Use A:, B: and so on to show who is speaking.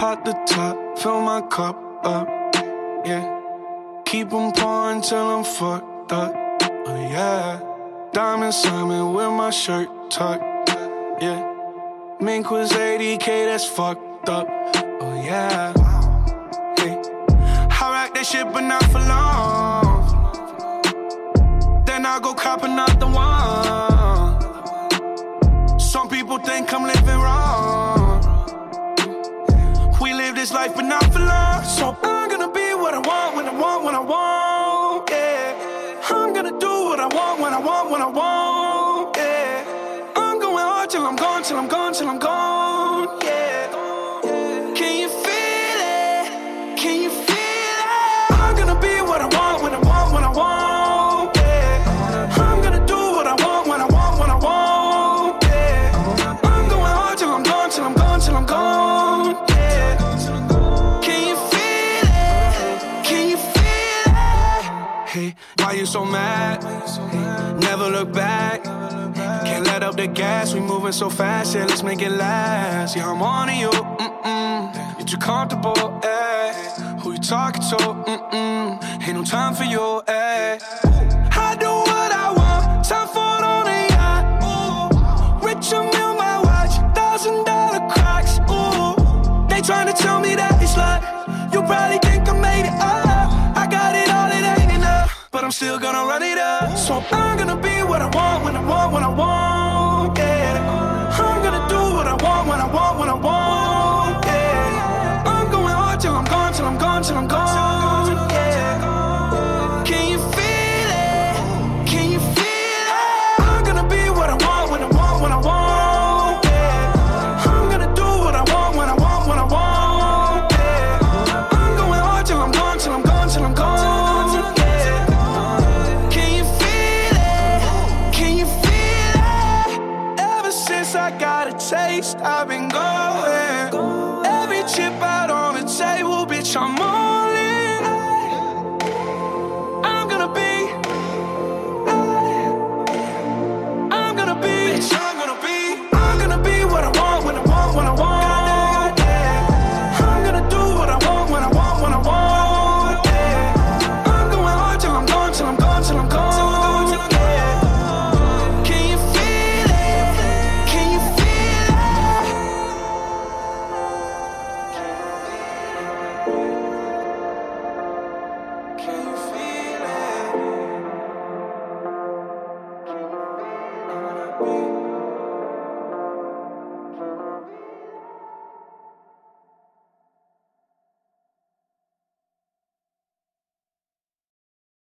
A: Pop the top, fill my cup up, yeah. Keep 'em pouring till I'm fucked up, oh yeah. Diamond Simon with my shirt tucked, yeah. Mink was 80K, that's fucked up, oh yeah. Hey, I rock that shit but not for long. Then I go cop another one. Some people think I'm living wrong. We live this life but not for long. So I'm gonna be what I want, when I want, when I want, yeah. I'm gonna do what I want, when I want, when I want, yeah. I'm going hard till I'm gone, till I'm gone, till I'm gone, yeah. Can you feel it? Can you feel it? I'm gonna be what I want, when I want, when I want, yeah. I'm gonna do what I want, when I want, when I want, yeah. I'm going hard till I'm gone, till I'm gone, till I'm gone, yeah. Can you feel it? Can you feel it? Hey, why you so mad? Never look back. Can't let up the gas, we moving so fast, yeah, let's make it last. Yeah, I'm on to you, you're too comfortable, eh. Who you talking to, ain't no time for you, eh. I do what I want, time for it on a yacht, ooh. Rich, I'm in my watch, $1,000 cracks, ooh. They tryna tell me that it's luck, you probably think I made it up. I got it all, it ain't enough, but I'm still gonna run it up. So I'm gonna be what I want, when I want, when I want, yeah. I'm gonna do what I want, when I want, when I want, yeah. I'm going hard till I'm gone, till I'm gone, till I'm gone, yeah. Can you feel it? Can you feel it? I'm gonna be what I want, when I want, when I want, yeah. I'm gonna do what I want, when I want, when I want, yeah. I'm going hard till I'm gone, till I'm gone, till I'm gone, yeah. Can you feel it? Can you feel it? Ever since I got a taste, I've been going. Every chip out on the table, bitch, I'm on.